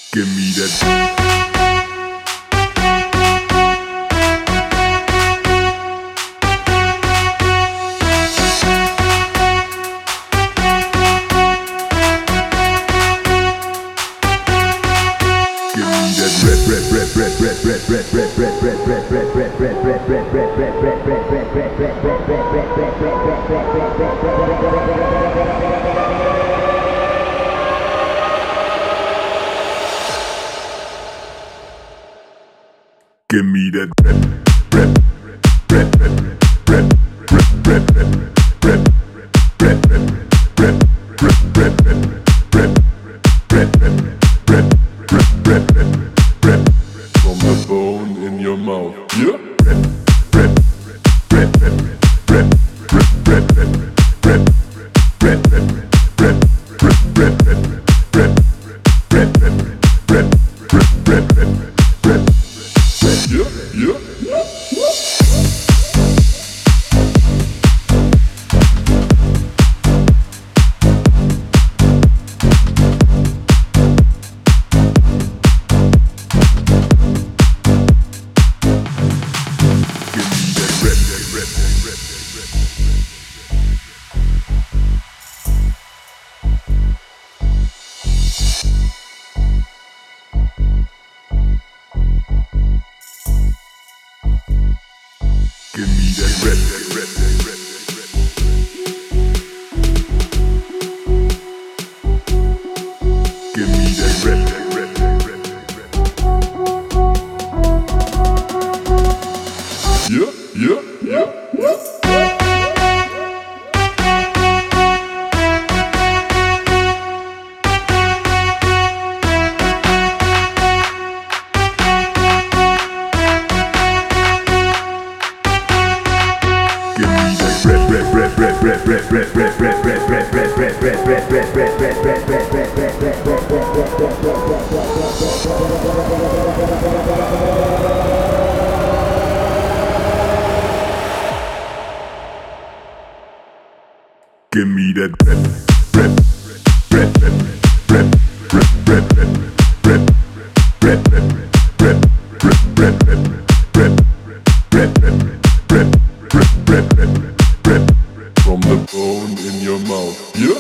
Give me that. Give me that from the bone in your mouth. Yeah. Give me that red. Give me that red. Yeah, yeah, yeah, yeah. Give me that from the bone in your mouth. Yeah.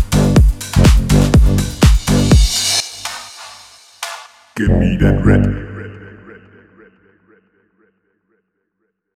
Give me that red.